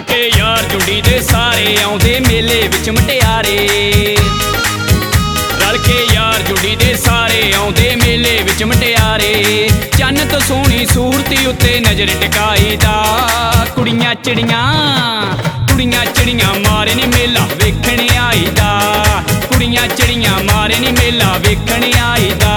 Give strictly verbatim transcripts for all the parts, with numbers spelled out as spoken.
के यार जुड़ी दे सारे आउंदे मेले विच मटियारे। रल के यार जुड़ी दे सारे आउंदे मेले विच मटियारे। चन्न तो सोहनी सूरती उत्ते नजर टिकाई दा। कुड़ियां चिड़ियां कुड़ियां चिड़ियां मारे नी मेला वेखण आई दा। कुड़ियां चिड़ियां मारे नी मेला वेखण आई दा।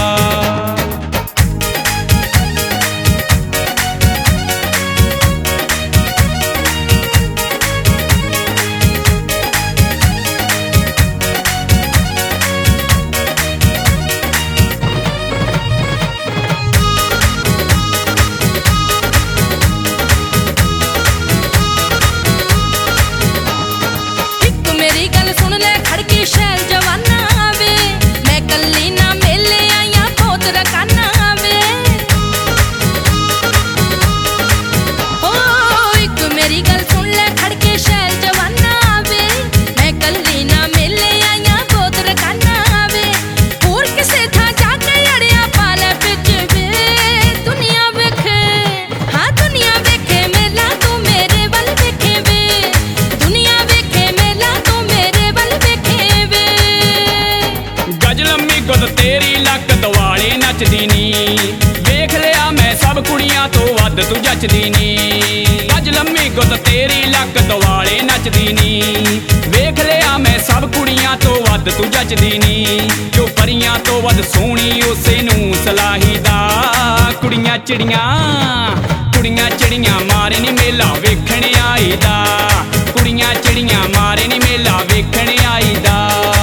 तेरी लक दवाले नचदी नी वेख लिया मैं सब कुड़ियां तो वध तू जचदी नी। अज लम्मी गुद तेरी लक दवाले नचदी नी वेख लिया मैं सब कुड़ियां तो वध तू जचदी नी। जो परियां तो वध सोहनी उसे नू सलाही दा। कुड़ियां चिड़ियां कुड़ियां चिड़ियां मारे नी मेला वेखण आई दा। कुड़ियां चिड़ियां मारे नी मेला वेखण आई दा।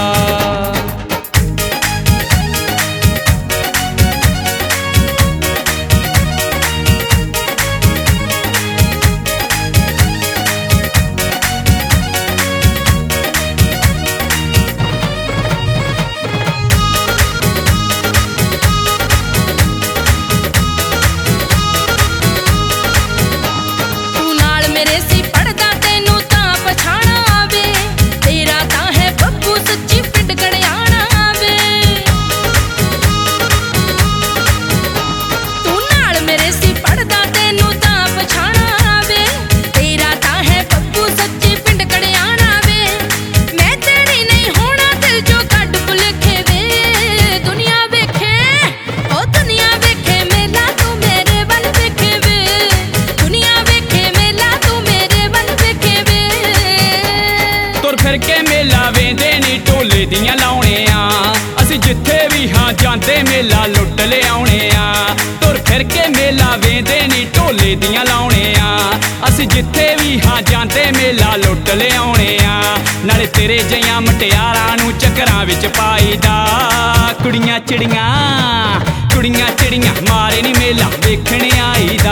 फिर के मेला वेंदे नी ढोले दियां लाउणे आ। असीं जिथे भी हां जांदे मेला लुट ले आउणे आ। तुर फिर के मेला वेंदे नी ढोले दियां लाउणे आ। असीं जिथे भी हां जांदे मेला लुट ले आउणे आ। नाले तेरे जिहियां मटियारां नू चक्करां विच पाई दा। कुड़ियां चिड़ियां कुड़ियां चिड़ियां मारे नी मेला वेखण आई दा।